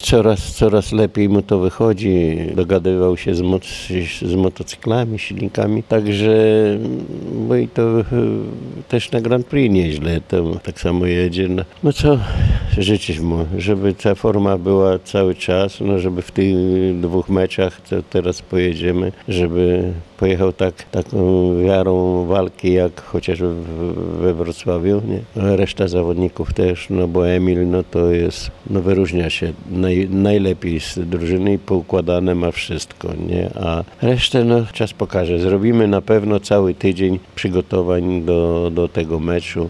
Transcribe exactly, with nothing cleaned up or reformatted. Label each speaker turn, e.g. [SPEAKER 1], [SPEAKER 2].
[SPEAKER 1] coraz, coraz lepiej mu to wychodzi. Dogadywał się z, moc, z motocyklami, silnikami, także bo i to e, też na Grand Prix nieźle, to tak samo jedzie. No, no co życzyć mu, żeby ta forma była cały czas, no żeby w tych dwóch meczach, co teraz pojedziemy, żeby pojechał tak, taką wiarą walki, jak chociażby we Wrocławiu, nie? Reszta zawodników też, no bo Emil, no to jest, no wyróżnia się naj, najlepiej z drużyny i poukładane ma wszystko, nie? A resztę, no czas pokaże. Zrobimy na pewno cały tydzień przygotowań do, do tego meczu.